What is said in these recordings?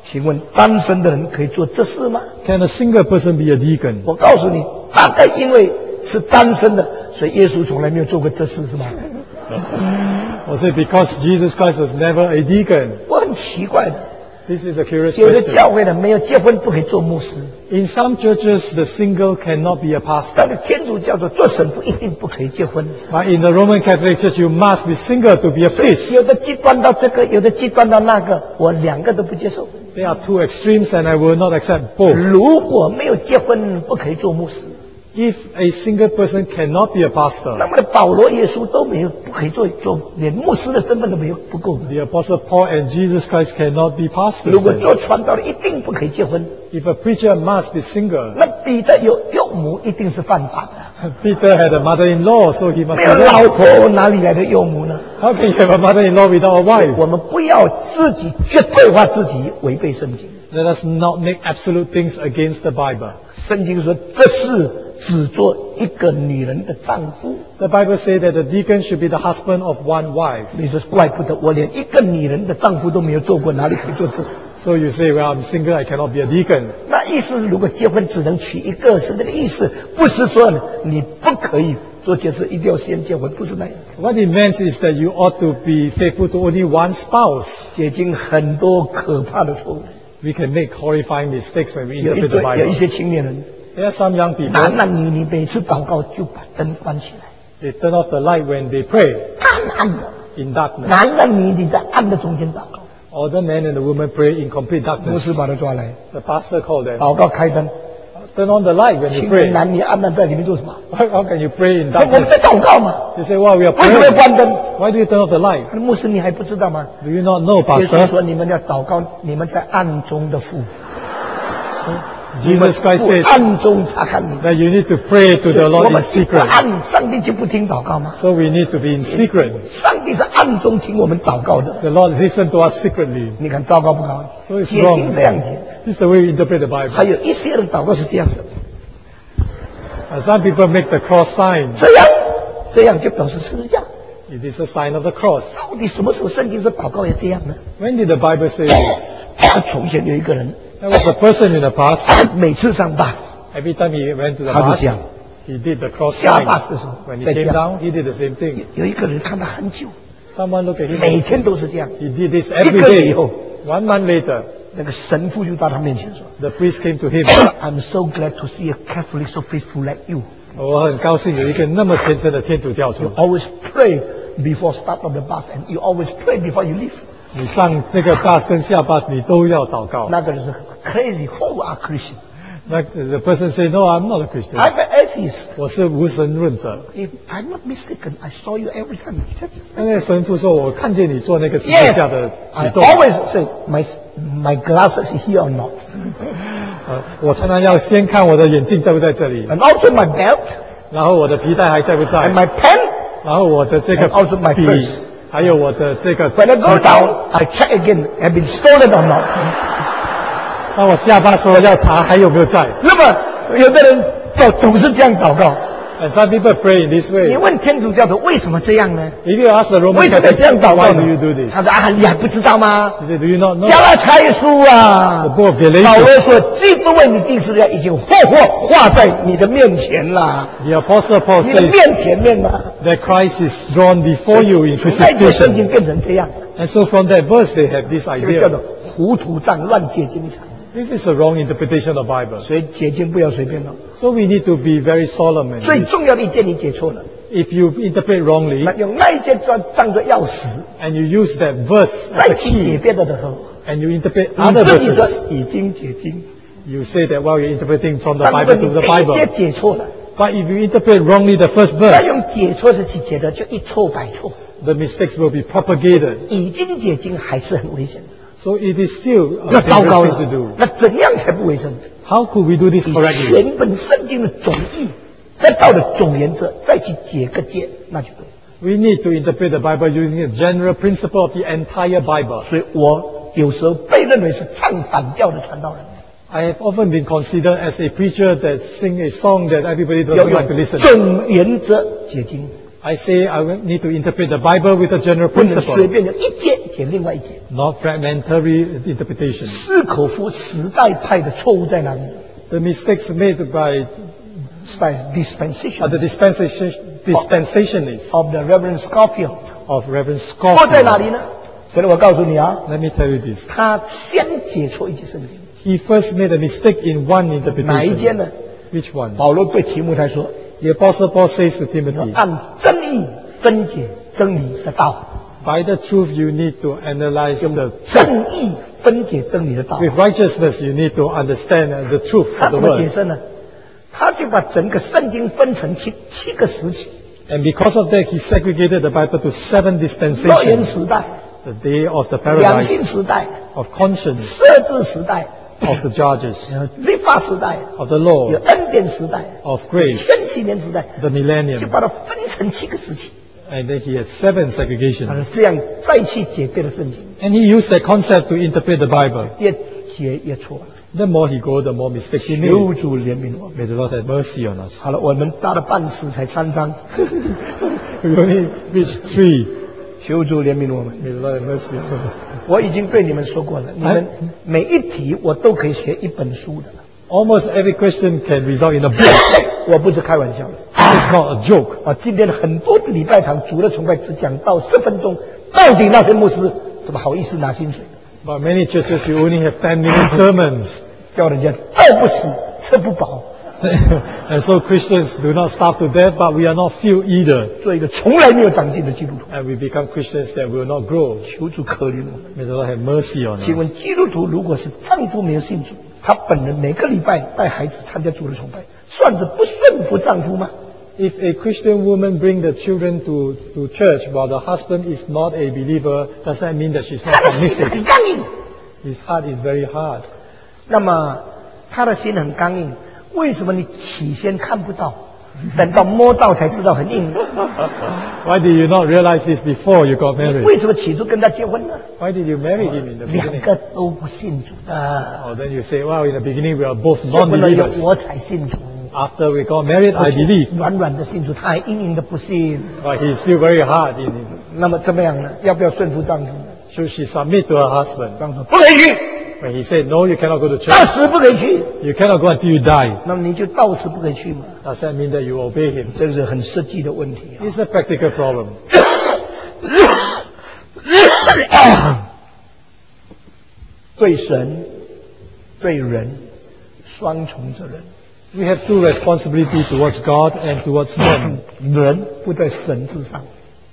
请问单身的人可以做这事吗？ Can a single person be a deacon? 我告诉你，大概因为是单身的，所以耶稣从来没有做过这事，是吗？ Or say because Jesus Christ was never a deacon? 我很奇怪的， This is a curious 有的 question. 教会呢没有结婚不可以做牧师， In some churches, the single cannot be a pastor. 但是天主教做神父一定不可以结婚。 But in the Roman Catholic Church, you must be single to be a priest. 有的极端到这个，有的极端到那个，我两个都不接受。 There are two extremes, and I will not accept both. 如果没有结婚，不可以做牧师。 If a single person cannot be a 那 pastor, 么保罗、耶稣都没有，不可以做，连牧师的身份都没有，不够。 the Apostle Paul and Jesus Christ cannot be 如果 pastors. 做传道的，一定不可以结婚。 If a preacher must be single, 那彼得有幼母，一定是犯法的。 Peter had a mother-in-law, so he must 没 be 有老 right. 婆，哪里来的幼母呢？ How can you have a mother-in-law without a wife? 我们不要自己绝对化自己，违背圣经。 Let us not make absolute things against the Bible. 圣经说，这事只做一个女人的丈夫。 The Bible says that the deacon should be the husband of one wife. 你说怪不得我连一个女人的丈夫都没有做过，哪里可以做这事？ So you say, well, I'm single, I cannot be a deacon. 那意思如果结婚只能娶一个，是那个意思，不是说你不可以做这事，一定要先结婚，不是那样。 What it means is that you ought to be faithful to only one spouse. 解经很多可怕的错误， We can make horrifying mistakes when we 有 interpret the 有一 Bible. 些青年人， There are some young 男 people, 男女女每次祷告就把灯关起来， they turn off the light when they pray 暗暗的， in darkness. 男男女女在暗的中间祷告。 All the men and the women pray in complete 牧师 darkness. 把他抓来， The pastor called them, 祷告开灯， turn on the light when you 青 pray. 年男女暗暗在里面做什么？ How can you pray in 我们 darkness? 在祷告嘛， You say, well, we are 为什么要 praying. 关灯？ Why do you turn off the light? 牧师你还不知道吗？ Do you not know, 耶稣 pastor? 说你们要祷告，你们在暗中的父， Jesus Christ 父 said 暗中察看你。 that you need to pray to the 我 Lord 们 in 不 secret. 暗，上帝就不听祷告吗？ So we need to be in secret. 上帝是暗中听我们祷告的。 The Lord listens to us secretly. 你看糟糕不糟？ So it's 解 wrong. 经这样解， This is the way we interpret the 还 Bible. 有一些人祷告是这样的， Some people make the cross sign. 这样就表示是这样。 It is a sign of the cross. 到底什么时候圣经说祷告也这样呢？ When did the Bible say this? 从前有一个人， There was a person in the past. 每次上巴 Every time he went to the 他就 bus, 这样， he did the cross 下 sign. 巴的时候 When he 再这 came 样。 down, he did the same thing. 有一个人看他很久， Someone looked at him. 每天都是这样。 He did this 一 every 个月以 day. 后， 1 month later, 那个神父就到他面前说 the priest came to him. ：“I'm so glad to see a Catholic so faithful like you. 我很高兴有一个那么虔诚的天主教徒。 You always pray before start of the bus, and you always pray before you leave.” 你上那个 bus 跟下 bus 你都要祷告。 那个人是 crazy. Who are Christian? 那 the person say, no, I'm not a Christian. I'm an atheist. 我是无神论者。 If I'm not mistaken, I saw you every time. 那个神父说，我看见你做那个十字 Yes, 架的 I 举动。 always say my glasses here or not, 我常常要先看我的眼镜在不在这里， and also my belt 然后我的皮带还在不 and 在， my pen. 然后我的这个 And also my 笔 purse.， 还有我的这个 When I go down, I check again. Have been stolen or not? 当我下巴说要查还有没有在。 那么有的人总是这样祷告。 And some people pray in this 你 way. 问天主教徒为什么这样呢？ If you ask the 为 Roman 什么这样 Catholic, 祷告 why 呢 do you do this? 他说啊，你还不知道吗？ He said, do you not know? 加拉太书啊 The，book of 保罗 Galatians, 说，基督为你定十字架已经画在你的面前啦， the Apostle Paul 你的 says 面前面嘛。 that Christ is drawn before you in 那就圣经 crucifixion. 变成这样， And so from that verse they have this 这个叫 idea. 做糊涂账乱解经场。 This is the wrong interpretation of the Bible. 所以解经不要随便弄。 So we need to be very solemn in 最 this. 重要的一件你解错了， If you interpret 那 wrongly 用那一件当作钥匙， and you use that verse 再 as a 去解 key 别的时候， and you interpret 你 other 自己说 verses, 已经解经。 you say that well you're interpreting from the 但如果 Bible 你 to the 第一节 Bible. 解错了， But if you interpret wrongly the first 再 verse, 用解错的去解的，就一错百错。 the mistakes will be propagated. 已经解经还是很危险的， So it is still 那 a 糟糕 dangerous thing to 了 do.。 那怎样才不卫生？ How could we do this 以 correctly? 全本圣经的总意，再到了总原则，再去解个解，那就对了。 We need to interpret the Bible using a general principle of the entire Bible. 所以我有时候被认为是唱反调的传道人， I have often been considered as a preacher that sing a song that everybody 要 doesn't like to 用 listen. 总原则解经。 I say I will need to interpret the Bible with a general 不能随 principle, 便的一节解另外一节。 not fragmentary interpretation. 斯口夫时代派的错误在哪里？ The mistakes made by 在 dispensation the dispensationalists of the Reverend Scofield， of Reverend 错在哪里 Scofield. 呢？所以我告诉你啊， Let me tell you this. 他先解错一节圣经， He first made a mistake in one 哪一节 interpretation. 呢？ Which one? 保罗对提摩太说， The Apostle Paul says to Timothy, 按真义分解真理的道， by the truth you need to analyze the 正义分解真理的道。 with righteousness you need to understand the truth 他 of the 怎么解 word. 释呢？他就把整个圣经分成七个时期： And because of that, he segregated the Bible to 7 诺言 dispensations. 时代、 The day of the 两性 paradise, 时代、 of conscience, 设置时代、 of the judges, 律法时代、 of the 有 law, 恩典时代、 of grace, 千禧年时代， the 就 millennium. 把它分成7个时期。 And then he has 7 他 segregations. 是这样再去解对了圣经， And he used that concept to interpret the Bible. 越解越错了。 The more he goes, the more mistakes he 求 made. 主怜悯我们。 May the Lord have mercy on us. 好了，我们搭了半次才3章， We only reached 3. 求主怜悯我们。 May the Lord have mercy on us. 我已经对你们说过了，你们每一题我都可以写一本书的， Almost every question can result in a book. 我不是开玩笑的。 It's not a joke. 啊，今天很多礼拜堂主日崇拜只讲到10分钟，到底那些牧师怎么好意思拿薪水？ But many churches, you only have 10-minute sermons. 叫人家饿不死，吃不饱， And so Christians do not starve to death, but we are not filled either. 做一个从来没有长进的基督徒。 And we become Christians that will not grow. 求主可怜我们。 May the Lord have mercy on 请 us. 问基督徒如果是丈夫没有信主，他本人每个礼拜带孩子参加主日崇拜，算是不顺服丈夫吗？ If a Christian woman bring the children to church while the husband is not a believer, does that mean that she's not 他的心 submissive? 很刚硬， His heart is very hard. 那么他的心很刚硬，为什么你起先看不到，等到摸到才知道很硬？ Why did you not realize this before you got married? 为什么起初跟他结婚呢？ Why did you marry him in the 两 beginning? 个都不信主的， Oh, then you say, well, in the beginning we are both 结婚了以后 non-believers. 我才信主。 After we got married, I believe. 软软的信主，他还硬硬的不信。 But he's still very hard in it. 那么怎么样呢？要不要顺服丈夫呢？ Should she submit to her husband? 丈夫说不可以去， When he said, no, you cannot go to 到 church. 死不可以去。 You cannot go until you die. 那么你就到死不可以去嘛？ Does that mean that you obey him? 这个是很实际的问题啊。 It's a practical problem. 对神、对人，双重责任。 We have two responsibilities towards God and towards men. 人不在神之上，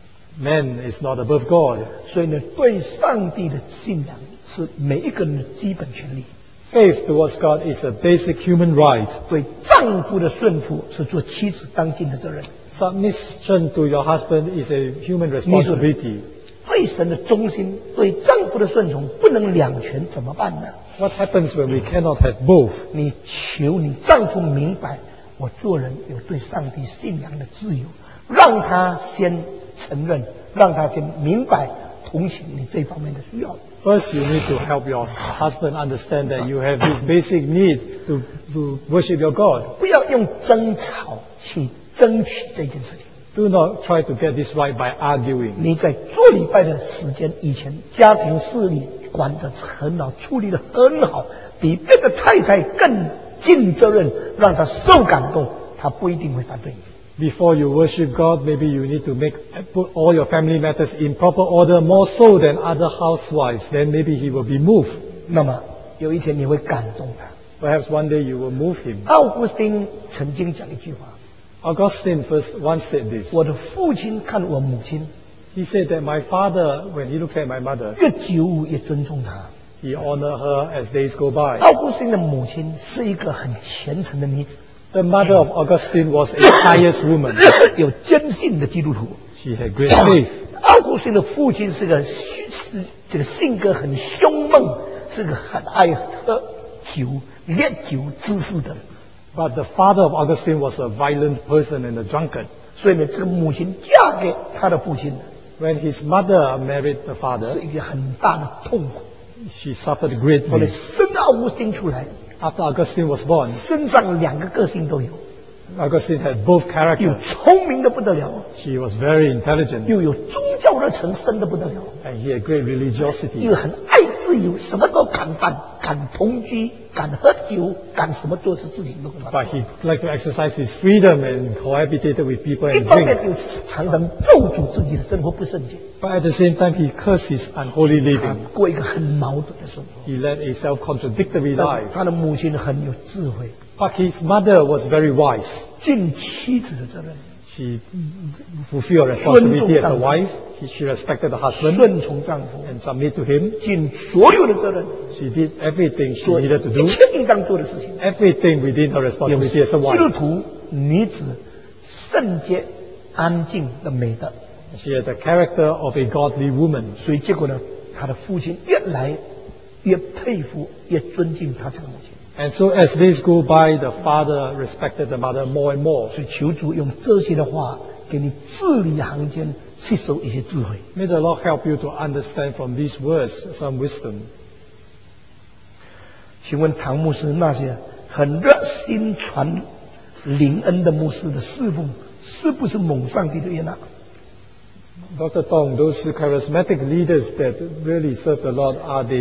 Man is not above God. 所以呢，对上帝的信仰是每一个人的基本权利。 Faith towards God is a basic human right. 对丈夫的顺服是做妻子当尽的责任。 Submission to your husband is a human responsibility. 对神的忠心，对丈夫的顺从，不能两全怎么办呢？ What happens when we cannot have both? 你求你丈夫明白，我做人有对上帝信仰的自由，让他先承认，让他先明白，同情你这方面的需要。 First, you need to help your husband understand that you have this basic need to worship your God. 不要用争吵去争取这件事情。 Do not try to get this right by arguing. 你在做礼拜的时间以前，家庭事理管得很好，处理得很好，比别的太太更尽责任，让他受感动，他不一定会反对你。 Before you worship God, maybe you need to put all your family matters in proper order, more so than other housewives. Then maybe he will be moved. 那么有一天你会感动他。 Perhaps one day you will move him. 奥古斯丁曾经讲一句话 Augustine first once said this. 我的父亲看我母亲 He said that my father, when he looks at my mother, 越久越尊重她。 he honor her as days go by. 奥古斯丁的母亲是一个很虔诚的女子， The mother of Augustine was a pious woman. 有坚信的基督徒。 She had great faith. 奥古斯丁的父亲是个这个性格很凶猛，是个很爱喝酒、烈酒滋事的人。 But the father of Augustine was a violent person and a drunkard. 所以呢，这个母亲嫁给他的父亲， When his mother married the 是 father, 一个很大的痛苦。 she suffered 后来 greatly. 生奥古斯丁出来， After Augustine was born, 身上2个个性都有， Augustine had both 又 characters. 聪明的不得了， He was very intelligent 又有宗教热忱深的不得了， and he had great religiosity. 又很爱自由，什么都敢干，敢同居，敢喝酒，敢什么做事事情都敢 But 做。 he liked to exercise his freedom and cohabitated with people 一 and 方面 drink. 又常常咒诅自己的生活不圣洁， But at the same time, he cursed his unholy 他 living. 过一个很矛盾的生活。 He led a self-contradictory 但 life. 他的母亲很有智慧， But his mother was very wise. 尽妻子的责任， She fulfilled her responsibility as a wife. She respected the husband 顺从丈夫， and submitted to him. 尽所有的责任， She did everything she 做一 needed to do. 切应当做的事情。 Everything within her 有 responsibility as a 基督 wife. 徒女子圣洁安静的美德， She had the character of a godly woman. 所以结果呢，他的父亲越来越佩服，越尊敬他这个母亲。 And so as days go by, the father respected the mother more and more. 所以求主用这些的话，给你字里行间吸收一些智慧。 May the Lord help you to understand from these words some wisdom. 请问唐牧师那些很热心传灵恩的牧师的侍奉，是不是蒙上帝的悦纳？ Dr. Tong, those charismatic leaders that really serve the Lord,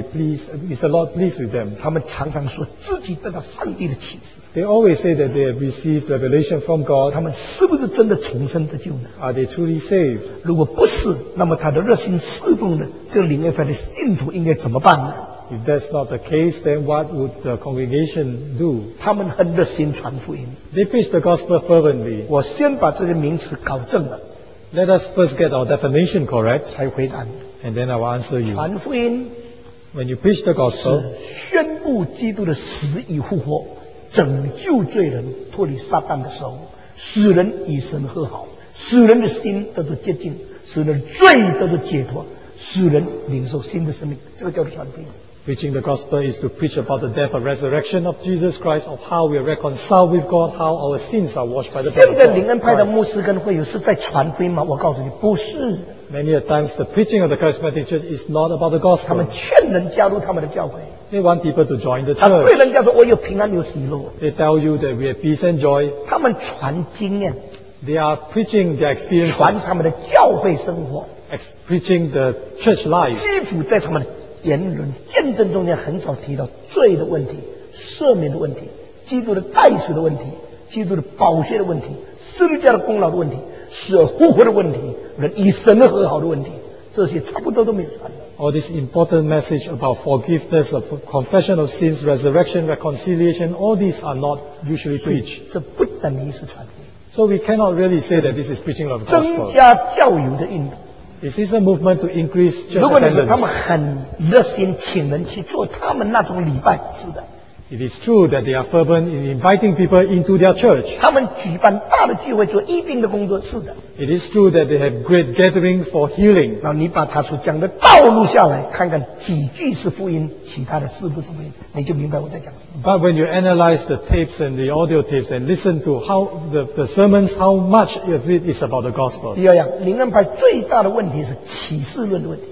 is the Lord pleased with them? 他们常常说自己得到上帝的启示， They always say that they have received revelation from God. 他们是不是真的重生得救呢？ Are they truly saved? 如果不是，那么他的热心侍奉呢？这个灵恩派的信徒应该怎么办呢？ If that's not the case, then what would the congregation do? 他们很热心传福音。 They preach the gospel fervently. 我先把这些名词搞正了， Let us first get our definition correct, 才回答你。 and then I will answer you. 传福音 When you preach the 是 gospel, 宣布基督的死与复活，拯救罪人脱离撒旦的手，使人与神和好，使人的心得到洁净，使人的罪得到解脱，使人领受新的生命。这个叫做传福音。 preaching the gospel is to preach about the death and resurrection of Jesus Christ, of how we are reconciled with God, how our sins are washed by the 现 blood 在 of 灵恩派的 God. 牧师跟会友是在传福音吗？我告诉你，不是。 Many a times the preaching of the charismatic church is not about the 他们 gospel. 劝人加入他们的教会， They want people to join the 他对 church. 人家说我有平安有喜乐， They tell you that we have peace and joy. 他们传经验， They are preaching their 传 experiences, 他们的教会生活， preaching the church life. 基辅在他们的言论见证中间很少提到罪的问题、赦免的问题、基督的代死的问题、基督的宝血的问题、十字架的功劳的问题、死而复活的问题、人与神的和好的问题，这些差不多都没有传的。 All this important message about forgiveness, of confession of sins, resurrection, reconciliation, all these are not usually preached. 这不等于是传福音。 So we cannot really say that this is preaching of the 增 gospel. 加教友的运动。 Is this a movement to increase church 如果你说他们 attendance? 很热心，请人去做他们那种礼拜，是的。 It is true that they are fervent in inviting people into their church. 他们举办大的聚会做医病的工作，是的。 It is true that they have great gatherings for healing. 然后你把他所讲的道路下来，看看几句是福音，其他的是不是福音，你就明白我在讲什么。 But when you analyze the tapes and the audio tapes and listen to how the sermons, how much of it is about the gospel. 第二样，灵恩派最大的问题是启示论的问题。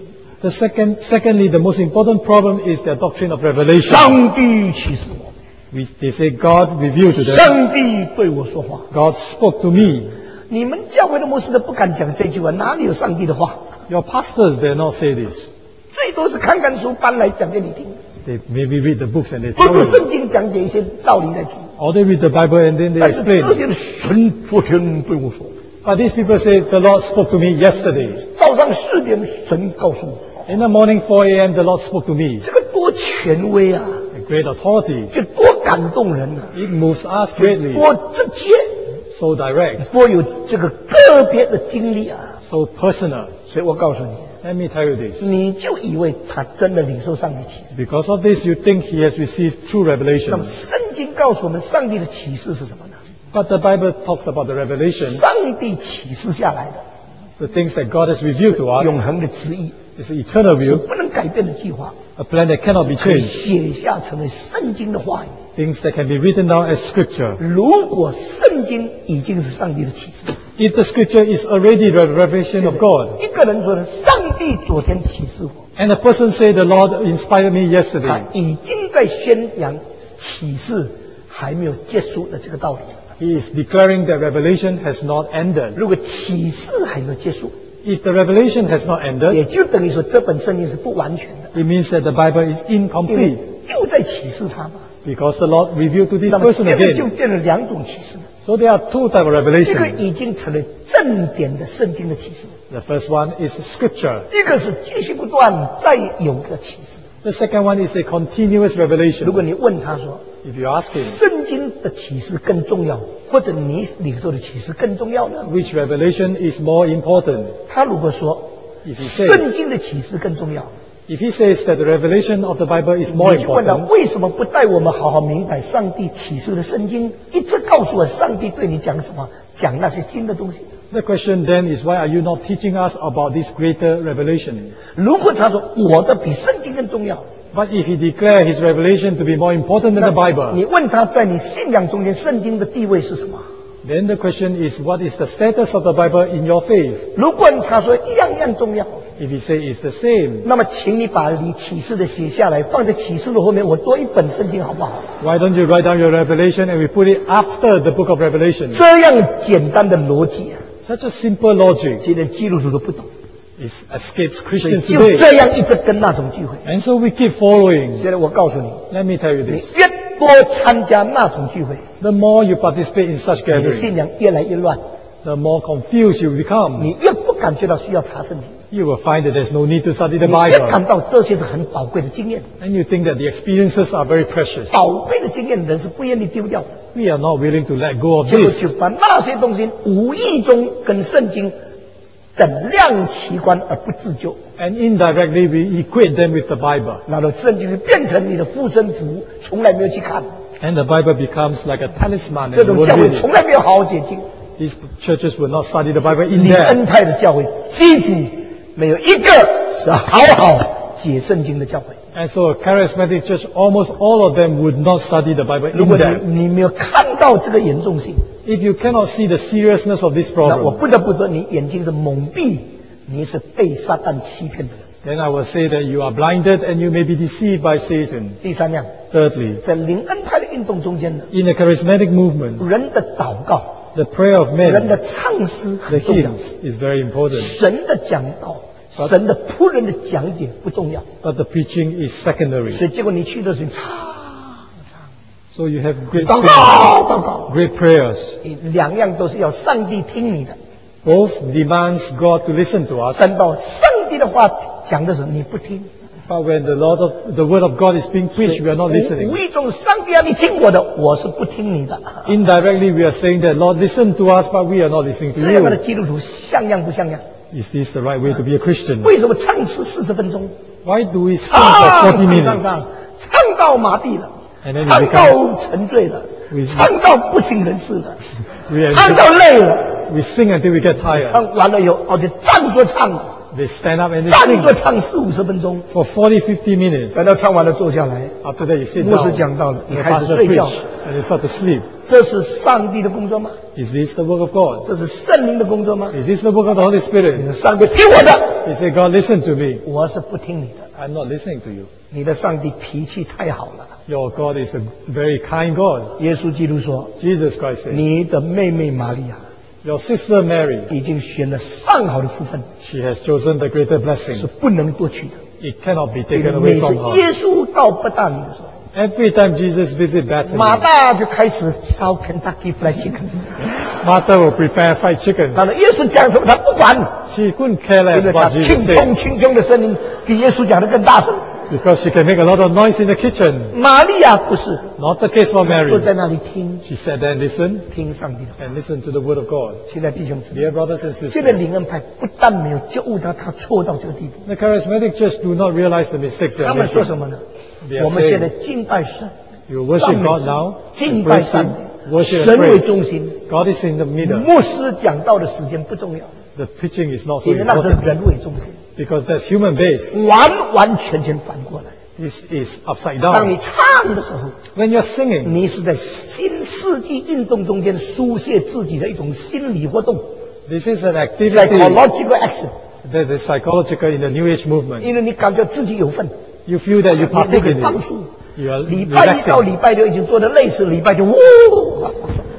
Secondly, the most important problem is their doctrine of revelation. 上帝启示我， They say God revealed to them. 上帝对我说话。 God spoke to me. 你们教会的牧师都不敢讲这句话，哪里有上帝的话？ Your pastors dare not say this. 最多是看看书搬来讲给你听， They maybe read the books and they 不 tell 读 you. 圣经讲解一些道理来听。 Or they read the Bible and then they 但是这 explain. 些人神昨天对我说， But these people say, the Lord spoke to me yesterday. 早上4点神告诉我， In the morning, 4 a.m., the Lord spoke to me. 这个多权威啊， A great authority. 这多感动人啊， It moves us greatly. 多直接， So direct. 多有这个个别的经历啊。 So personal. 所以我告诉你， Let me tell you this. 你就以为他真的领受上帝启示。 Because of this, you think he has received true 那 revelation. 么圣经告诉我们，上帝的启示是什么呢？ But the Bible talks about the revelation, 上帝启示下来的 the things that God has revealed to 永 us. 恒的旨意， It's an eternal 是 will, 不能改变的计划， a plan that cannot be 可以 changed, 写下成为圣经的话语。 things that can be written down as scripture. 如果圣经已经是上帝的启示， If the scripture is already the revelation of God, 一个人说呢，上帝昨天启示我， and a person say, the Lord inspired me 他 yesterday, 已经在宣扬启示还没有结束的这个道理了。 He is declaring that revelation has not ended. 如果启示还没有结束， If the revelation has not 也 ended, 就等于说这本圣经是不完全的， it means that the Bible is 因为 incomplete 又在启示他嘛。 because the Lord revealed to this 那么 person 现在就 again. 变成两种启示了， So there are two types of 一个 revelation. 已经成了正典的圣经的启示， The first one is scripture. 一个是继续不断再有的启示。 The second one is a continuous 如 revelation. 果你问他说， If you ask him, 圣经的启示更重要，或者你领受的启示更重要呢？ which revelation is more important? 他如果说 If he 圣 says, 经的启示更重要， if he says that the revelation of the Bible is more 你就问他 important, 为什么不带我们好好明白上帝启示的圣经，一直告诉我上帝对你讲什么，讲那些新的东西。 the question then is why are you not teaching us about this greater revelation? 如果他说我的比圣经更重要， But if he declared his revelation to be more important than the 你 Bible, 问他在你信仰中间圣经的地位是什么？ then the question is what is the status of the Bible in your faith? 如果他说样样重要， If he say it's the same, 那么请你把你启示的写下来，放在启示的后面，我多一本圣经好不好？ why don't you write down your revelation and we put it after the book of Revelation? 这样简单的逻辑啊， Such a simple logic 今天基督徒都不懂， is escapes 所以 Christians 就 today. 这样一直跟那种聚会。 And so we keep following. 现在我告诉你， Let me tell you 你 this. 越多参加那种聚会， The more you participate in such 你的 gatherings, 信仰越来越乱， the more confused you become. 你越不感觉到需要查圣经， You will find that there's no need to study the 你越 Bible. 感到这些是很宝贵的经验， And you think that the experiences are very precious. 宝贵的经验人是不愿意丢掉的， We are not willing to let go of 结果 this. 就把那些东西无意中跟圣经等量齐观而不自救， And indirectly we equate them with the Bible. 然后圣经就变成你的护身符，从来没有去看。 And the Bible becomes like a talisman 这 and you 种教 won't 会 read it. 从来没有好好解经， These churches will not study the Bible in 灵 depth. 恩派的教会几乎没有一个是好好解圣经的教会。 And so a charismatic church, almost all of them would not study the Bible 如 in 果 depth. 你没有看到这个严重性， If you cannot see the seriousness of this 那我 problem, 不得不说，你眼睛是蒙蔽，你是被撒旦欺骗的人。 then I will say that you are blinded and you may be deceived by Satan. 第三样， Thirdly, 在灵恩派的运动中间呢， in the charismatic movement, 人的祷告、 the prayer of 人 men, 的唱诗 the 很重要， hymns is very important. 神的讲道、神的仆人的讲解不重要。 But the preaching is secondary. 所以结果你去的时候，唱 So you have great 祷 singing, 告、祷告， great prayers. 你两样都是要上帝听你的。 Both demands God to listen to us. 等到上帝的话讲的时候，你不听， But when the word of God is being preached, we are not 无 listening. 意中上帝啊，你听我的，我是不听你的。 Indirectly, we are saying that Lord, listen to us, but we are not listening to 这样的 you. 基督徒像样不像样？ Is this the right way to be a Christian? 为什么唱诗40分钟？ Why do we sing 唱 for 40 minutes? 唱到麻痹了 And then，we 唱 become- 到沉醉了 We-， 唱到不省人事了， We, 唱到累了， we sing until we get tired. 唱完了以后，就站着唱， They stand up and they 站 sing 着唱40-50分钟， for 40, 50 minutes. 等到唱完了坐下来， After that, you sit 牧师 down. 讲到了， And 你 the 开始 pastor 睡 preach, 觉， and you start to sleep. 这是上帝的工作吗？ Is this the work of God? 这是圣灵的工作吗？ Is this the work of the Holy Spirit? 上帝听我的， He said, God, listen to me. 我是不听你的。 I'm not listening to you. 你的上帝脾气太好了。 Your God is a very kind God. 耶稣基督说 Jesus Christ：“ said, 你的妹妹玛利亚 Your sister Mary, 已经选了上好的福分， she has chosen the greater 是 blessing. 不能夺取的。 It cannot be 每 taken 次 away from her. 耶稣到伯大尼的时候， Every time Jesus visit 马 Bethany, 大就开始烧 Kentucky Fried Chicken。 Martha will prepare fried chicken. 然后耶稣讲什么他不管， She couldn't care 因 less 为他 what Jesus 轻冲 said 轻冲的声音比耶稣讲的更大声。 because she can make a lot of noise in the kitchen. 玛利亚不是， Not the case for 坐 Mary. 在那里听 She sat there and listened 听上帝的话。 and listened to the word of God. 现在弟兄姊妹， Dear brothers and 现在 sisters, 灵恩派不但没有觉悟到他错到这个地步， the charismatic church do not realize the mistakes they 他 are 们说 making. 什么呢 They？are 我们现在 saying, 敬拜神。 You worship God now, 敬拜 praise 上 Him, 帝， worship 神 and 为 praise. 中心， God is in the middle. 牧师讲道的时间不重要， The preaching is not so 因为那是 important 人为中心， because that's human based. 完完全全反过来。 This is upside 当你 down. 唱的时候， When you're singing, 你是在新世纪运动中间书写自己的一种心理活动 this is an activity （psychological action）， that is psychological in the New Age movement. 因为你感觉自己有份， You feel that you 你 partake 可以 in 放 it. 松。 You are 礼拜一到 relaxing. 礼拜六已经做的累死，礼拜就呜，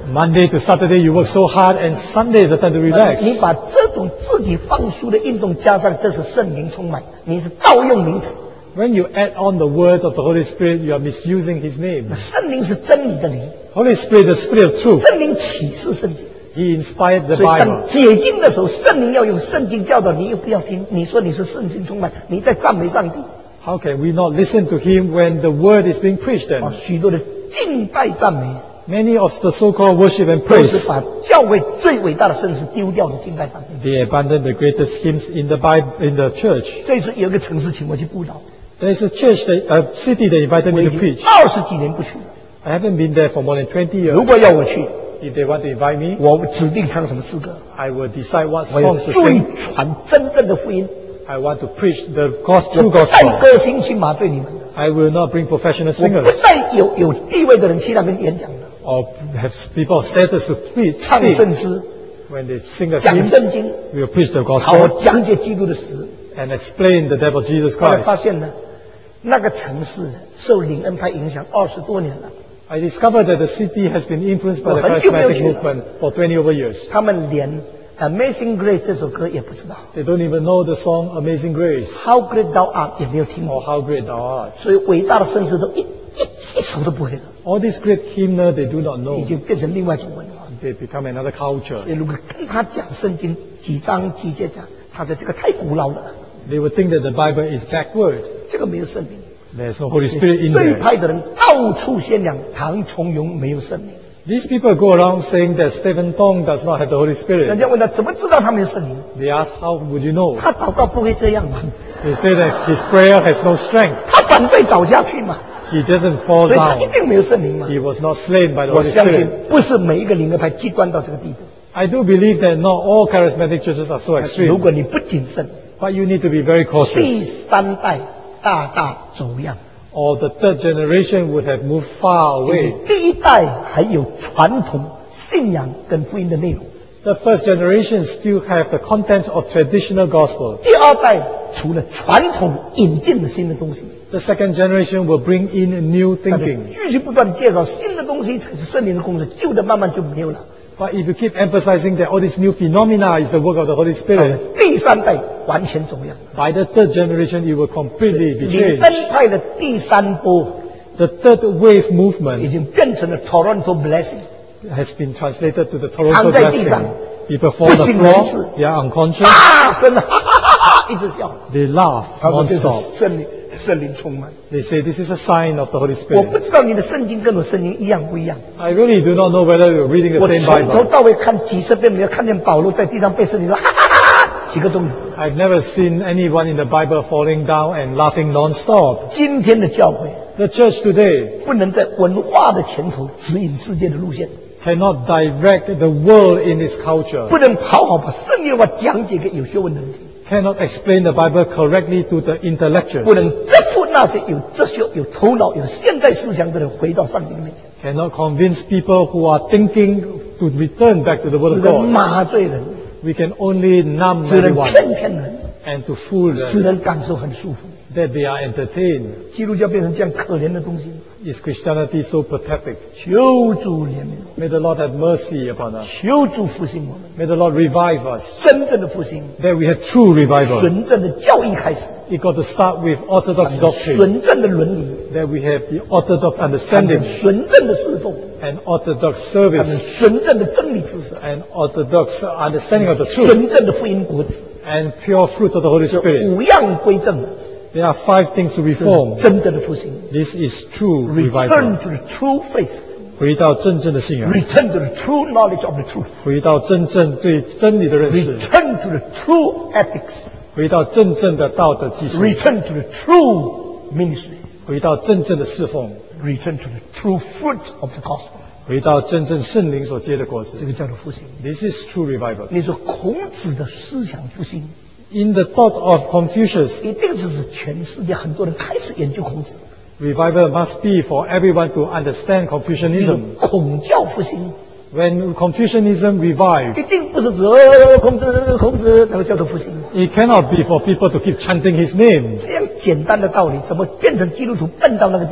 Monday to Saturday you work so hard, and Sunday is the time to 你 relax. 把这种自己放书的运动加上这是圣灵充满，你是盗用名词。 When you add on the word of the Holy Spirit, you are misusing His name. 圣灵是真理的灵， Holy Spirit, the Spirit of truth. 圣灵启示圣经。 He inspired the 所以当 Bible. 解经的时候，圣灵要用圣经教导你，又不要听。你说你是圣经充满，你在赞美上帝。 How can we not listen to Him when the word is being preached 啊， then? 许多的敬拜赞美， Many of the so-called worship and 都是 praise, 把教会最伟大的圣事丢掉的敬拜赞美。 they abandon the greatest hymns in the Bible, in the church. 这次有一个城市请我去布道， There's a church, a city that invited 我 me 已 to 经 preach. 20几年不去了。 I haven't been there for more than 20 如 years. 果要我去， If they want to invite me, 我指定唱什么诗歌， I will decide what 我要 songs to 最 sing. 传真正的福音。 I want to preach the true 我不带 gospel. 歌星去麻醉你们的， I will not bring professional 我不 singers 带有地位的人去那边演讲的， or have people of status to preach. 唱圣诗， When they sing a 讲 hymn, 圣经， we will preach the 好 gospel 讲解基督的死。 and explain the death of Jesus 后来发 Christ. 现呢，那个城市受领恩派影响20多年了， I discovered that the city has been influenced by the 我很久没有 charismatic 去了。 movement for 20 over years. 他们连《Amazing Grace》这首歌也不知道 They don't even know the song Amazing Grace ，How Great Thou Art 也没有听 or 过， How Great Thou Art. 所以伟大的圣诗都一首都不会了， All these great hymns they do not 已 know. 经变成另外一种文化。 They become another culture. 所以如果跟他讲圣经几章几节讲，他说这个太古老了， They would think that the Bible is backward. 这个没有圣灵。 There's no Holy Spirit in 这一 there. 派的人到处宣扬唐崇荣没有圣灵， These people go around saying that Stephen Tong does not have the Holy 人 Spirit. 家问他怎么知道他没有圣灵？ They ask, how would you know? 他祷告不会这样嘛？ They say that his prayer has no strength. 他反对倒下去嘛？ He doesn't fall 所以他一 down. 定没有圣灵嘛？ He was not slain by the 我 Holy 相信 Spirit. 不是每一个灵恩派极端到这个地步。 I do believe that not all charismatic churches are so 如 extreme. 果你不谨慎， But you need to be very 第 cautious. 三代大大走样。 Or the third generation would have moved far 因为 away. 第一代还有传统信仰跟福音的内容， The first generation still have the contents of traditional gospel. 第二代除了传统引进了新的东西， The second generation will bring in new 但是 thinking. 继续不断地介绍新的东西才是圣灵的工作，旧的慢慢就没有了。 But if you keep emphasizing that all these new phenomena is the work of the Holy 到了 Spirit, 第三代完全走样， by the third generation it will completely be 领 changed. 恩派的第三波 The third wave 已 movement 经变成了 Toronto Blessing， has been translated to the Toronto 躺在地上， blessing. People fall on the 不省人 floor, 事。 they are unconscious, 大声的哈哈哈哈一直笑， they laugh 他说这是 non-stop. 圣灵充满。 They say this is a sign of the Holy 我不 Spirit. 知道你的圣经跟我圣经一样不一样。 I really do not know whether you're reading the 我 same 从头 Bible. 到尾看几十遍，没有看见保罗在地上被圣灵说哈哈哈哈几个钟头。 I've never seen anyone in the Bible falling down and laughing non-stop. 今天的教会 The church today 不能在文化的前头指引世界的路线， cannot direct the world in its culture, 不能好好把圣经的话讲解给有学问的人听， cannot explain the Bible correctly to the 不 intellectuals, 能征服那些有哲学、有头脑、有现代思想的人回到上帝的面前， cannot convince people who are thinking to return back to the Word 只 of 能 God. 麻醉人， We can only numb 只能 everyone 骗人， and to fool 使 them 人感受很舒服。 that they are entertained. 基督教变成这样可怜的东西， Is Christianity so pathetic? 求主怜悯我 May the Lord have mercy upon 们， us. 求主复兴我们， May the Lord revive us. 真正的复兴， That we have true revival. 纯正的教义开始， It got to start with orthodox doctrine. 纯正的伦理， That we have the orthodox 他们 understanding 纯正的侍奉， and orthodox 他们 service 纯正的真理知识， and orthodox understanding of the truth 纯正的福音果子， and pure fruits of the Holy 这 Spirit. 五样归正， There are 5 things to reform. 真正的复兴。 This is true Return revival. to the true faith, 回到真正的信仰， return to the true knowledge of the truth, 回到真正对真理的认识， return to the true ethics, 回到真正的道德基础， return to the true ministry, 回到真正的侍奉， return to the true fruit of the gospel。 回到真正圣灵所结的果子这。个叫做复兴。 This is true revival. 你说孔子的思想复兴， In the thought of Confucius, 一定是指全世界很多人开始研究孔子。 revival must be for everyone to understand 你说 Confucianism. 孔教复兴， When Confucianism revived, 一定不是指孔子那个叫做复兴。 it cannot be for people to keep chanting his name. 这样简单的道理，怎么变成基督徒笨到那个地步？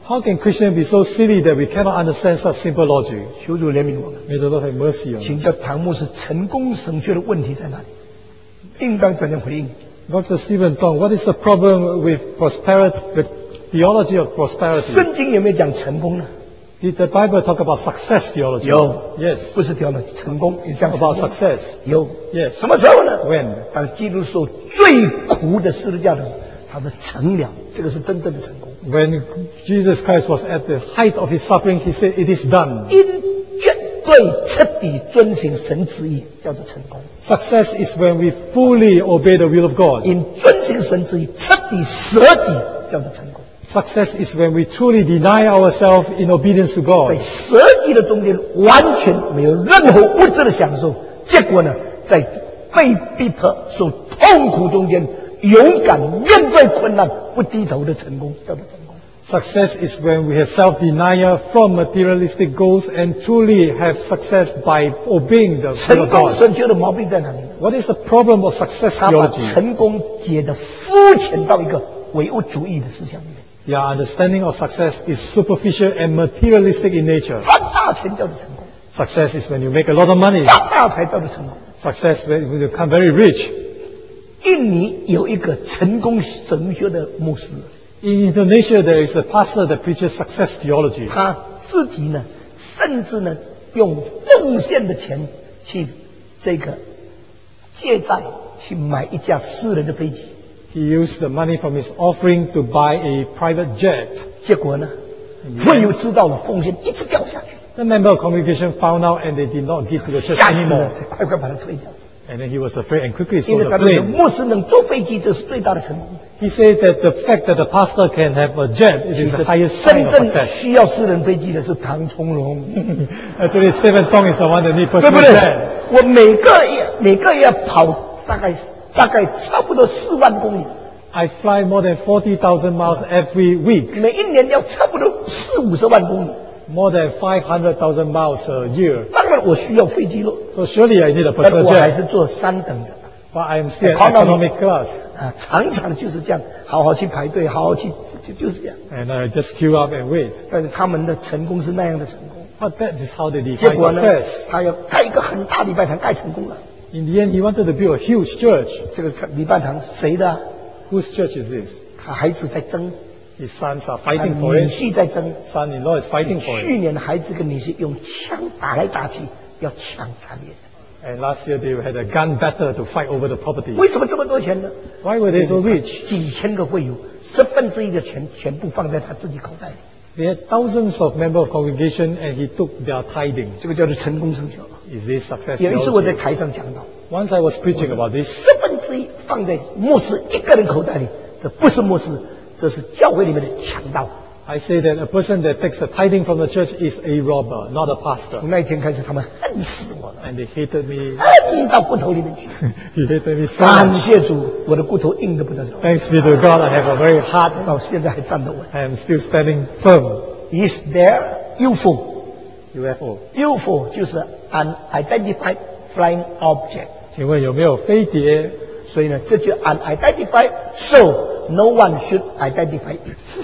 How can Christians be so silly that we cannot understand such simple logic? 求主怜悯我们， May the Lord have mercy on 请 us. 教唐牧师成功神学的问题在哪里？应当怎样回应？ Dr. Stephen Tong, what is the problem with prosperity, the theology of prosperity? 圣经有没有讲成功呢？ Did the Bible talk about success theology? 有 Yes. 不是条了成功，也讲 About 成功 success? 有 Yes. 什么时候呢？ When? 当基督受最苦的十字架的时候，他说成了，这个是真正的成功。 When Jesus Christ was at the height of his suffering, he said, "It is done." 因绝对彻底遵行神旨意，叫做成功。 Success is when we fully obey the will of God. 因遵行神旨意，彻底舍己，叫做成功。 Success is when we truly deny ourselves in obedience to 在 God. 舍己的中间，完全没有任何物质的享受，结果呢，在被逼迫、受痛苦中间，勇敢面对困难，不低头的成功，叫做成功。 Success is when we have self-denial from materialistic goals and truly have success by obeying the will 成 of 功 God. 神学的毛病在哪里呢？ What is the problem of success 他把 theology? 成功解得肤浅到一个唯物主义的思想里面。 Their understanding of success is superficial and materialistic in nature. 赚大钱叫做成功， Success is when you make a lot of money. 发大财叫做成功。 Success when you become very rich. 印尼有一个成功神学的牧师， In Indonesia, there is a pastor that preaches success theology. 他自己呢，甚至呢，用奉献的钱去这个借债去买一架私人的飞机， He used the money from his offering to buy a private jet. 结果呢，会友知道了，奉献一直掉下去， The member of congregation found out and they did not give to the church 吓死了 anymore. 才快快把它退掉。 And then he was afraid and quickly 因 sold 为 the 他认为 plane. 牧师能坐飞机，这是最大的成功。 He said that the fact that the pastor can have a jet it 其 is 实 the highest sign 真 of 正 success. 需要私人飞机的是唐从容， Actually, Stephen Tong is the one that needs 对 personal 不对 jet.？ 我每个月跑大概差不多4万公里， I fly more than 40,000 miles every week, 每一年要差不多40-50万公里。 more than 500,000 miles a year. 当然我需要飞机了， So surely I need a 但 personal 我还 jet. 是坐3等的 But I am still Economy. economic class. 啊，常常就是这样，好好去排队，好好去就是这样。 And I just queue up and wait. 但是他们的成功是那样的成功， But that is how they 结 define 果呢 success.， 他要盖一个很大礼拜堂，盖成功了。 In the end, he wanted to build a huge church. 这个礼拜堂谁的啊？ Whose church is this? 他孩子在争， His sons are 他 fighting for 女 it. 婿在争。 Son-in-law is fighting for 去 it. 年孩子跟女婿用枪打来打去，要抢产业。 And last year they had a gun battle to fight over the property. 为什么这么多钱呢？ Why were they so rich? 几千个会友，1/10的钱全部放在他自己口袋里， They had thousands of members of congregation and he took their tithing. 这个叫做成功成就。 Is this success 有一次我在 theology? 台上讲到， Once I was preaching about this, 1/10放在牧师一个人口袋里，这不是牧师，这是教会里面的强盗。 I say that a person that takes the tithing from the church is a robber, not a pastor. 从那一天开始，他们恨死我了， And they hated me. 恨到骨头里面去。 He hated me so 感 much. 谢主，我的骨头硬得不得了， Thanks be to God, I have a very hard, 到现在还站得稳。 I am still standing firm. Is there UFO？ UFO. UFO 就是 unidentified flying object， 请问有没有飞碟？ 所以呢，这就 unidentified so no one should identify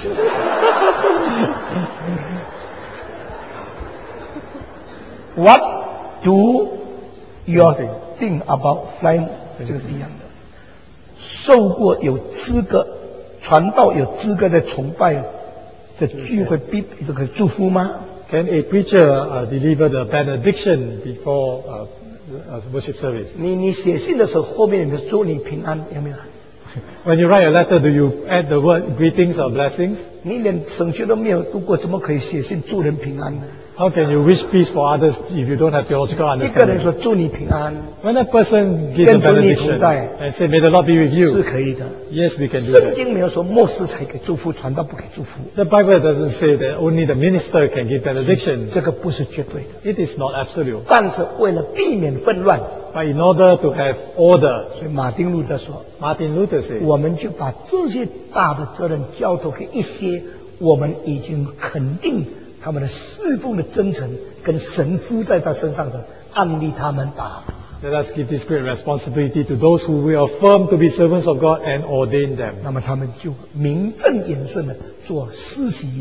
it。What do you think about flying？这个是一样的。受过有资格传道有资格在崇拜的聚会必这个祝福吗？ Can a preacher deliver the benediction before worship service? 你写信的时候后面有没有祝你平安？有没有？ When you write a letter, do you add the word greetings or blessings? 你连神学都没有读过，怎么可以写信祝人平安呢？ How can you wish peace for others if you don't have theological 一个人 understanding? 说祝你平安 When a person gives a 跟主你 benediction 同在 and say, May the Lord be with 是 you, 可以的。 yes, we can do 圣 that. 经没有说牧师才给祝福，传道不给祝福， The Bible doesn't say that only the minister can give benediction. 这个不是绝对的。 It is not absolute. 但是为了避免纷乱， But in order to have order, 所以马丁路德说， Martin Luther said, 我们就把这些大的责任交托给一些我们已经肯定他们的侍奉的真诚跟神父在他身上的，安利他们吧。 Let us give this great responsibility to those who we affirm to be servants of God and ordain them. 那么他们就名正言顺的做施洗、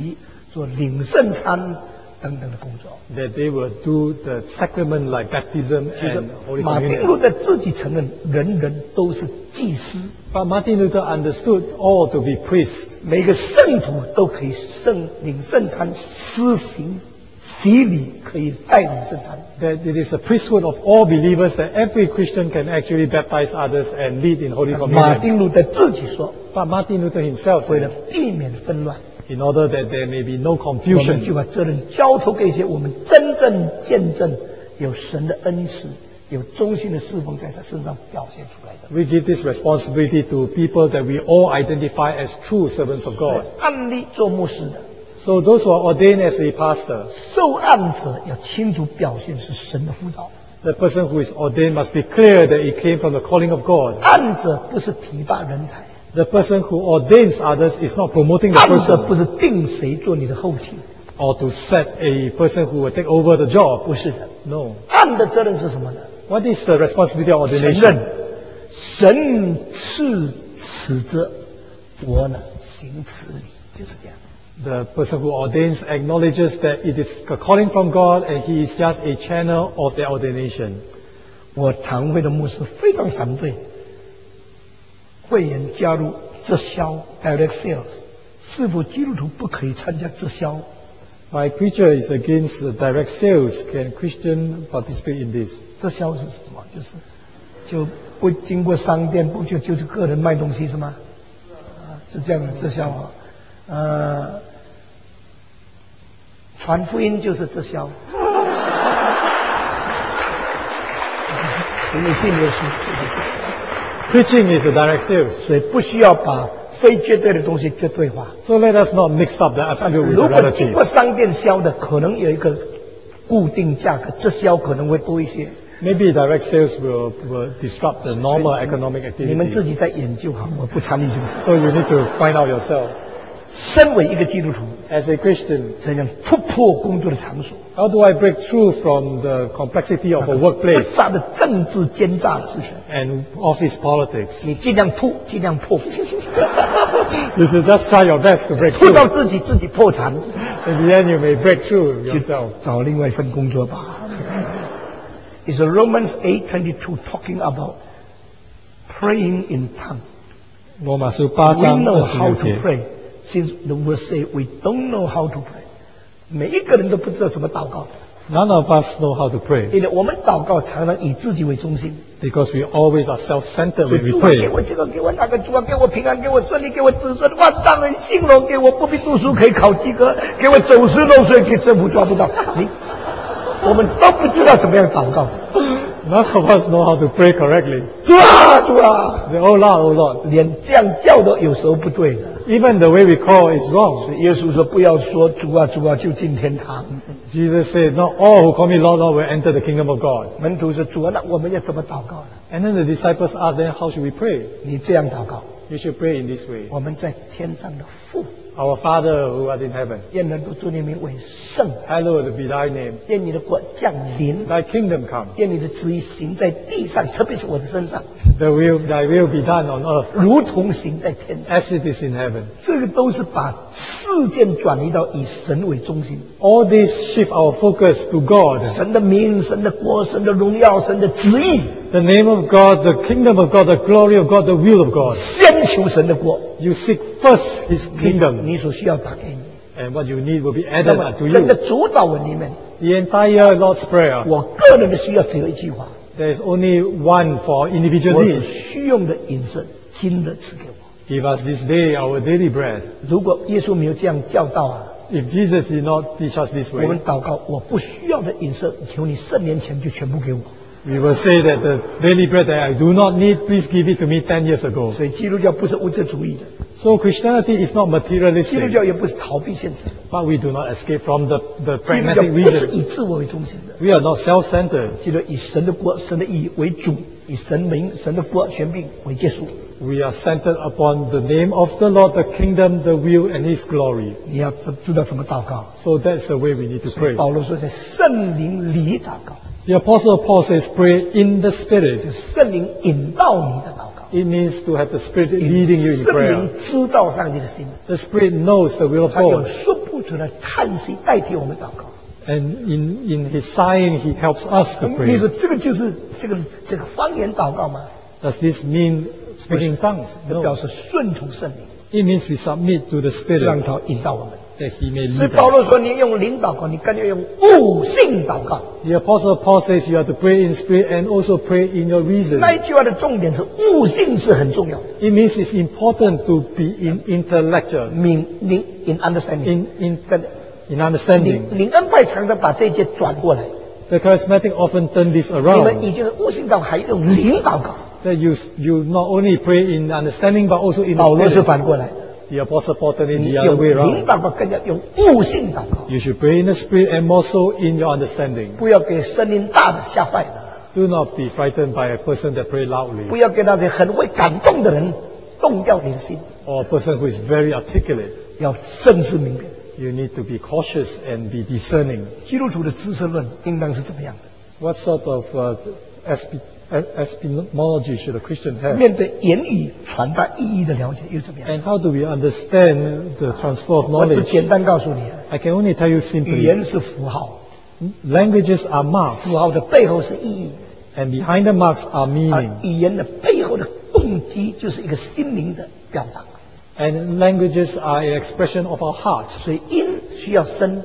做领圣餐等等的工作。 that they will do the sacrament like baptism 其实 and Holy 马丁路 Communion. 德自己承认，人人都是祭司， But Martin Luther understood all to be priests. 每个圣徒都可以领圣餐、施行洗礼，可以带领圣餐。 That it is the priesthood of all believers that every Christian can actually baptize others and lead in Holy 马 Communion. 丁路德自己说， But Martin Luther himself 为了 said, 避免纷乱， in order that there may be no 我们 confusion, 就把责任交托给一些我们真正见证有神的恩赐、有忠心的侍奉在他身上表现出来的。 we give this responsibility to people that we all identify as true servants of God. 按立做牧师的 So those who are ordained as a pastor, 受案者要清楚表现是神的呼召， the person who is ordained must be clear that it came from the calling of God. 案者不是提拔人才， The person who ordains others is not promoting the 案者 person 不是定谁做你的后替， or to set a person who will take over the job. 不是的。 No. 案的责任是什么呢？ What is the responsibility of 承 ordination? 认神赐此者，我呢行此礼，就是这样。 The person who ordains acknowledges that it is a calling from God and he is just a channel of their ordination. 我堂会的牧师非常反对会员加入直销 （direct sales），是否基督徒不可以参加直销？ My preacher is against direct sales. Can Christian participate in this? 直销是什么？就不经过商店，不就是个人卖东西是吗？是这样的直销啊。传福音就是直销。你信耶稣， Preaching is a direct sales. 所以不需要把非绝对的东西绝对化。 So let us not mix up the absolute with 如 the 果经 relative. 过商店销的，可能有一个固定价格，直销可能会多一些。 Maybe direct sales will disrupt the normal economic 你们 activity. 自己在研究好，我不参与这个事。 So you need to find out yourself. 身为一个基督徒， As a Christian, 怎样突破工作的场所？ how do I break through from the complexity of a 复 workplace 杂的政治奸诈的事情， and office politics? 你尽量突，尽量破， You should just try your best to break 突 through. 到自己破产， In the end, you may break through 去 yourself. 找另外一份工作吧。Is Romans 8:22 talking about praying in tongue? 罗马书8 We 章 know how 26 to 节。 pray. Since the verse say we don't know how to pray. 每一个人都不知道怎么祷告， None of us know how to pray 因为我们祷告常常以自己为中心。 because we always are self-centered 所 when 以 we 主啊，给 pray. 我这个，给我那个，主啊，给我平安，给我顺利，给我子孙万丈人兴隆，给我不必读书可以考及格，给我走失漏税，给政府抓不到。我们都不知道怎么样祷告。 None of us know how to pray correctly. 主啊，主啊， Say, oh Lord, oh Lord. 连这样叫都有时候不对的。 Even the way we call is wrong. 所以耶稣说：“不要说主啊，主啊，就进天堂。 Jesus said, not all who call me Lord, Lord will enter the kingdom of God. ” 门徒说：“主啊，那我们要怎么祷告呢？ And then the disciples asked them, how should we pray? 你这样祷告： You should pray in this way. 我们在天上的父， Our Father who art in heaven, 愿人都尊你名为圣， hallowed be thy name. 愿你的国降临， Thy kingdom come. 愿你的旨意行在地上，特别是我的身上， Thy will be done on earth 如同行在天上。 as it is in heaven. 这个都是把事件转移到以神为中心， All this shift our focus to God. 神的名、神的国、神的荣耀、神的旨意， The name of God, the kingdom of God, the glory of God, the will of God. 先求神的国， You seek first His kingdom, 你所需要打给你。 and what you need will be 那 added 么 unto 神的 you. 主导文里面， The entire Lord's Prayer, 我个人的需要只有一句话： there is only one for individual 我所 needs. 需用的饮食，今日赐给我。 Give us this day our daily bread. 如果耶稣没有这样教导啊， If Jesus did not teach us this 我们 way, 祷告，我不需要的饮食，求你圣年前就全部给我。 we will say that the daily bread that I do not need, please give it to me 10 years ago. 所以基督教不是物质主义的， So Christianity is not 基督 materialistic, 教也不是逃避现实的， but we do not escape from the 基督教 pragmatic 不是 reason. 以自我为中心的。 We are not self-centered. 记得以神的国、神的义为主，以神名、神的国权柄为结束。 We are centered upon the name of the Lord, the kingdom, the will, and His glory. 你要知道怎么祷告。 So that's the way we need to pray. 保罗说，在圣灵里祷告， The Apostle Paul says, pray in the Spirit. 就圣灵引导你的祷告， It means to have the Spirit leading you in 圣 prayer. 灵知道上帝的心， The Spirit knows the will of 他有 God. 说不徒的叹息代替我们祷告。 And in his sighing, he helps us to 你 pray. 说这个就是这个方言祷告吗？ Does this mean speaking tongues? 这表 No. 示顺从圣灵， It means we submit to the 让 Spirit 他引导我们。 that he may 所以 lead 保罗 us. 说，你用灵祷告，你更要用悟性祷告。 The Apostle Paul says you have to pray in spirit and also pray in your reason. 那一句话的重点是悟性是很重要的。 It means it's important to be in intellectual, in understanding， in understanding. 灵恩派常常把这一节转过来， The charismatic often turn this 你们 around. 已经是悟性祷告，还用灵祷告。 That you not only pray in understanding but also in 保罗 the 是 spirit. 反过来， The Apostle Paul turned it 你 the 用 other way 灵 around. 祷告，更要用悟性祷告， You should pray in the spirit and more so in your understanding. 不要给声音大的吓坏了， Do not be frightened by a person that pray 不 loudly 要给那些很会感动的人动掉你的心， or a person who is very articulate. 要慎思明辨。 You need to be cautious and be discerning. 基督徒的知识论应当是怎么样的？ What sort of epistemology should a Christian have? 面对言语传达意义的了解又怎么样？ And how do we understand the transfer of 我只 knowledge? 简单告诉你， I can only tell you 语 simply, 言是符号， languages are marks, 符号的背后是意义。 and behind the marks are meaning. 语言的背后的动机就是一个心灵的表达， And languages are an expression of our heart. 所以音需要声，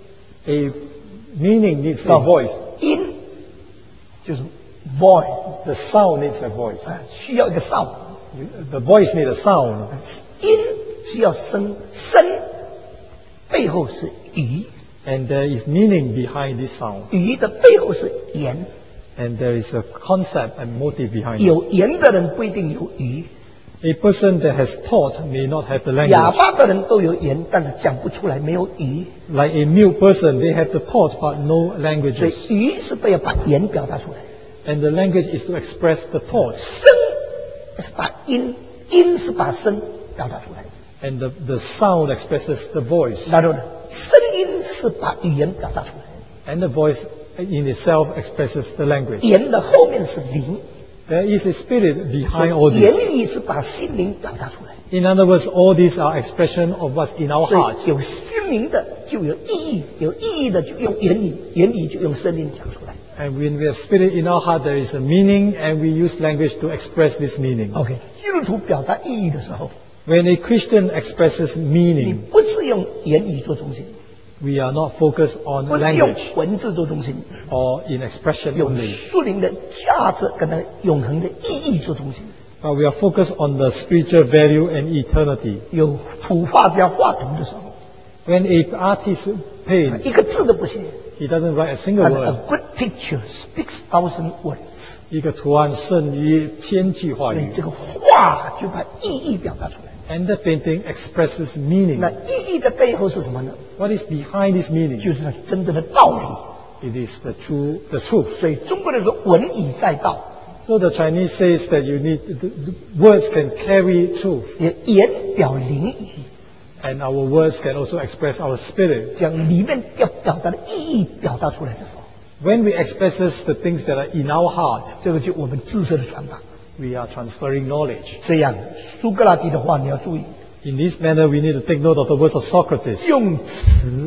A meaning needs a 到 voice. 音就是 voice， The sound needs a voice. 需要一个 sound， The voice needs a sound. 音需要声，声背后是语， And there is meaning behind this sound. 语的背后是言， And there is a concept and motive behind it. 有言的人不一定有语， A person that has taught may not have the 哑 language. 巴的人都有言，但是讲不出来，没有语。 Like a mute person, they have the thought but no 所 languages. 以语是为了把言表达出来， And the language is to express the thoughts. 声是把音，音是把声表达出来。 And the sound expresses the voice. 然后呢，声音是把语言表达出来， And the voice in itself expresses the language. 言的后面是灵， There is a spirit behind all 言 this. 语是把心灵表达出来。 In other words, all these are expression of what's in our 所 heart. 以有心灵的就有意义，有意义的就用言语，言语就用声音讲出来。 And when we have spirit in our heart, there is a meaning, and we use language to express this meaning. OK，基督徒表达意义的时候， When a Christian expresses 你 meaning, 不是用言语做中心， we are not focused on 不是用 language 文字做中心， or in expression 用 only, 属灵的价值跟它永恒的意义做中心。 but we are focused on the spiritual value and eternity. 有图画家画图的时候， When a artist paints, 一个字都不写。 he doesn't write a single And a word. good picture speaks 1,000 words。 一个图案胜于千句话语。 所以这个画就把意义表达出来。 And the painting expresses meaning. 那意义的背后是什么呢？ What is behind this 就 meaning? 是它真正的道理。 It is the truth. 所以中国人说文以载道， So the Chinese says that you need the words can carry truth, 言表灵语， and our words can also express our spirit. 将里面要表达的意义表达出来的时候， When we expresses the things that are in our heart, 这个就我们知识的传达。 we are transferring knowledge. 这样，苏格拉底的话你要注意， In this manner, we need to take note of the words of Socrates. 用词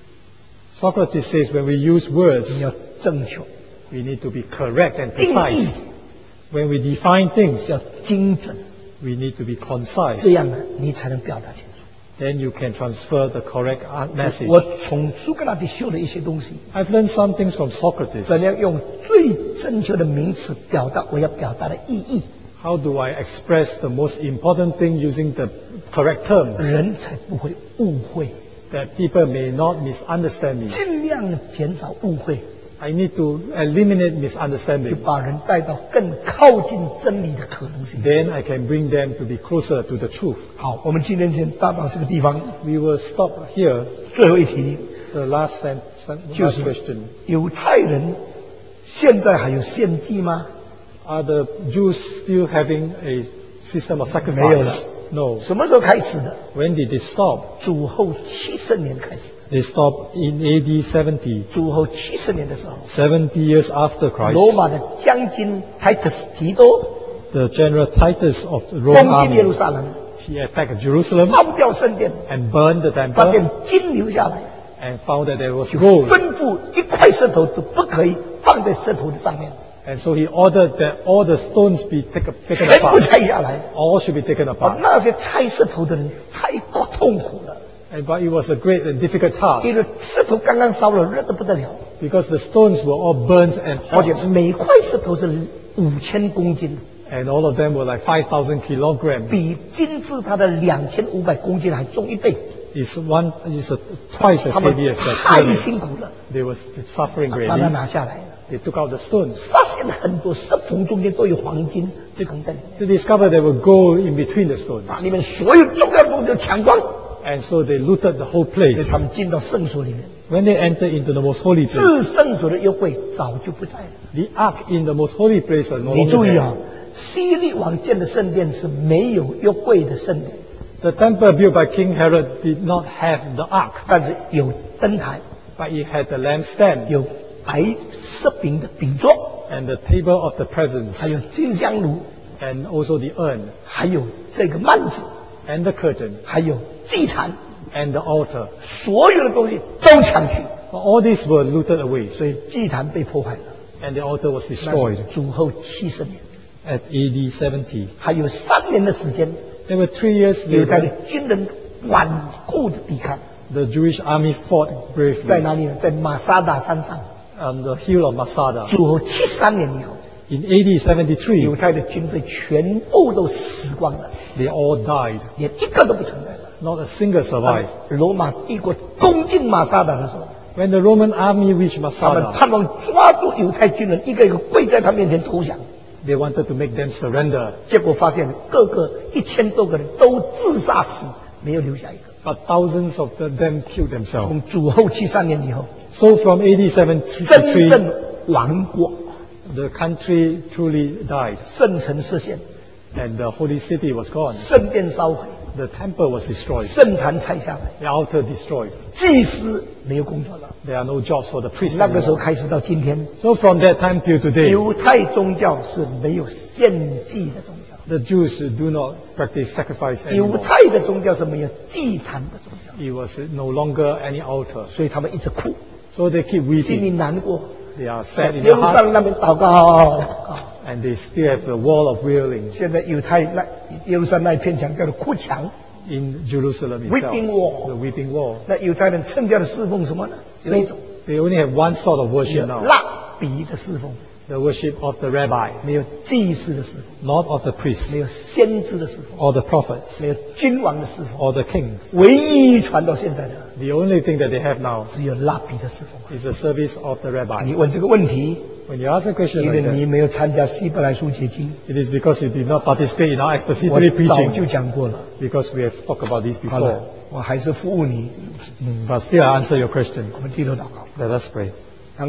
Socrates says when we use 你 words, 要正确， we need to be correct and 定义 precise. When we define things, 要精准， we need to be 这 concise. 样呢你才能表达清楚。 Then you can transfer the correct message. 我从苏格拉底学了一些东西， I've learned some things from Socrates. 怎样用最正确的名词表达我要表达的意义， How do I express the most important thing using the correct terms 人才不会误会， that people may not misunderstand me? 尽量减少误会， I need to eliminate 就 misunderstanding. 把人带到更靠近真理的可能性。 Then I can bring them to be closer to the truth. 好，我们今天先搭到这个地方。 We will stop here. 最后一题， The last 就 last 是 question. 犹太人现在还有献祭吗？ Are the Jews still having a system of 没有了。 sacrifice? No. 什么时候开始的？ When did they stop? 主后70年开始。 They stopped in AD 70. 主后70年的时候， 70 years after 罗 Christ, 马的将军泰特斯提多 the general Titus of the 攻 Roman 进耶路 army, 撒冷， he attacked Jerusalem 烧掉圣殿， and burned the 发现 temple 金留下来， and found that there was 就 gold. 吩咐一块石头都不可以放在石头的上面， And so he ordered that all the stones be taken 全部 apart. 拆下来。 All should be taken apart. 那些拆石头的人太痛苦了， But it was a great and difficult 因 task 为石头刚刚烧了，热得不得了， because the stones were all burnt and 而且 hot. 每块石头是5000公斤， And all of them were like 5,000 kilograms. 比金字塔的2500公斤还重1倍。 It's twice as 他们 heavy as the 太 pyramid. 辛苦了， They were suffering 把它 greatly. 拿下来了， They took out the stones. 发现很多石缝中间都有黄金藏在里面， They discovered there were gold in between the stones. 把里面所有重要的东西都抢光， And so they looted the whole 所以 place. 他们进到圣所里面， When they entered into the most holy place, 至圣所的约柜早就不在了。 the ark in the most holy place are no 你 longer 注意啊 there.， 希律王建的圣殿是没有约柜的圣殿， The temple built by King Herod did not have the ark, 但是有灯台， but it had the lampstand 有白色饼的饼桌， and the table of the 还 presence 有金香炉， and also the urn 还有这个幔子， and the curtain 还有祭坛， and the altar. 所有的东西都抢去， But all these were looted away 所以祭坛被破坏了。 and the altar was 那 destroyed 主后70年， at AD 70. 还有3年的时间， There were 3 years 犹太的 later, 军人顽固的抵抗， the Jewish army fought 在 bravely 哪里呢？在马沙达山上。 on the hill of Masada. 主后73年以后， In AD 73, 犹太的军队全部都死光了， they all died. 连一个都不存在了。 Not a single survived. 罗马帝国攻进马萨达的时候， When the Roman army reached 他们 Masada, 盼望抓住犹太军人，一个一个跪在他面前投降。 they wanted to make them surrender. 结果发现各个1000多个人都自杀死，没有留下一个。 But thousands of them killed themselves. 从主后73年以后， So from AD 真 73, 正亡国， the country truly died 圣城失陷， and the holy city was gone. 圣殿烧毁， The temple was destroyed. 圣坛拆下来， The altar destroyed. 祭司没有工作了。 There are no jobs for the priests 那个时候 anymore. 开始到今天， So from that time till today, 犹太宗教是没有献祭的宗教， the Jews do not practice sacrifice 犹 anymore. 太的宗教是没有祭坛的宗教， It was no longer any altar. 所以他们一直哭， So they keep 心里 weeping. 难过。 They are 在 sad in 耶 their 路撒冷 hearts 那边祷告， and they still have the wall of wailing 现在犹太那耶路撒冷那一片墙叫做哭墙， in Jerusalem itself. Weeping wall. The weeping wall. 那犹太人称教的侍奉什么呢？有一种 They only have one sort of worship now. 蜡笔的侍奉， The worship of the rabbi, 没有祭司的侍奉， not of the priest 没有先知的侍奉， or the prophets 没有君王的侍奉， or the kings. 唯一传到现在的 The only thing that they have now 只有蜡笔的侍奉。 is the service of the 你 rabbi. 问这个问题， When you ask a question 因为 like 你 that, 没有参加希伯来书解经， it is because you did not participate in our 我 expository 早就 preaching, 讲过了。 because we have talked about this 好了 before.， 我还是服务你。 But still, I answer your question. 我们低头祷告。 Let us pray.